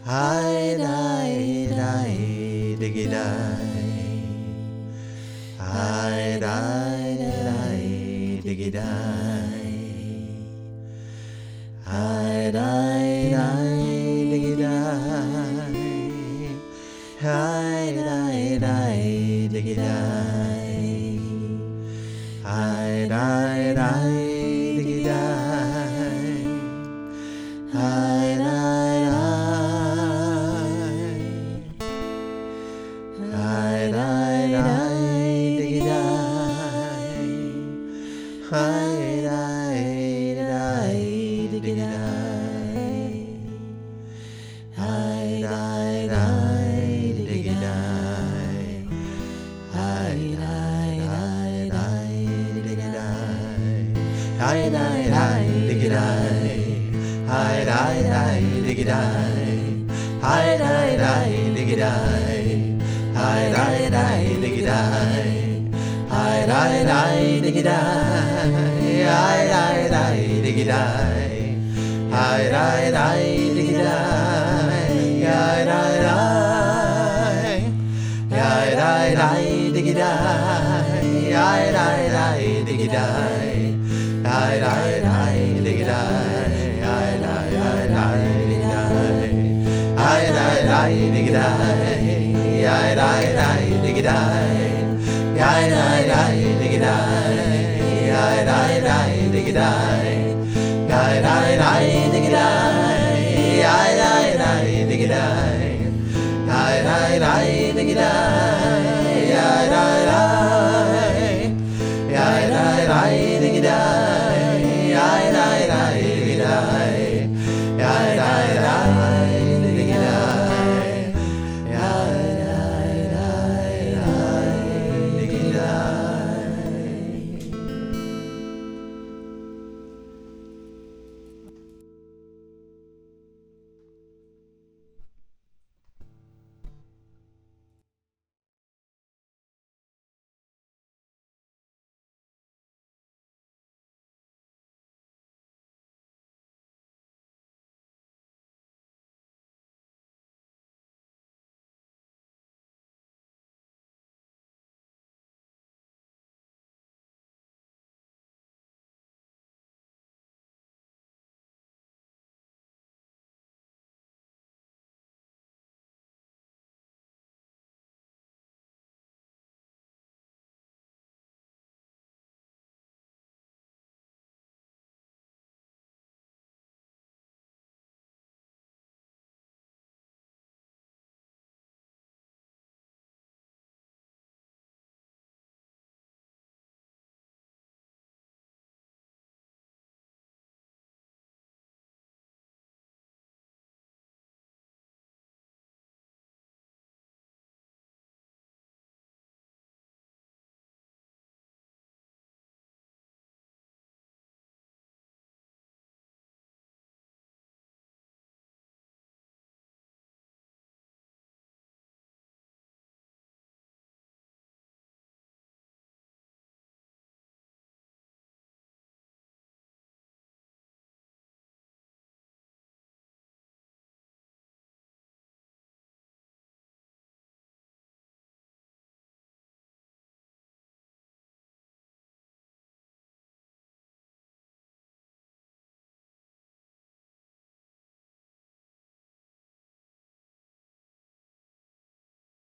Hi dai dai diggy dai. Hi dai dai diggy dai. Hi dai dai diggy dai. Hi dai dai diggy dai. Hi dai dai diggy dai. Hi dai dai. Hi dai dai diggy dai. Hi dai dai diggy dai. Hi dai dai diggy dai. Hi dai dai dai diggy dai. Hi dai dai diggy dai. Hi dai dai diggy dai. Hi dai dai diggy dai. Hi dai dai diggy dai. Hi dai dai diggy dai. Hi dai dai diggy dai. Hi dai dai diggy dai. Hi dai dai. Hi dai dai diggy dai. Hi dai dai diggy dai. Hi dai dai diggy dai. Hi dai dai diggy dai. Hi dai dai diggy dai. Hi dai dai diggy dai. Hi dai dai diggy dai. Hi dai dai diggy dai. Hi dai dai diggy dai. Hi dai dai diggy dai. Hi dai dai diggy dai.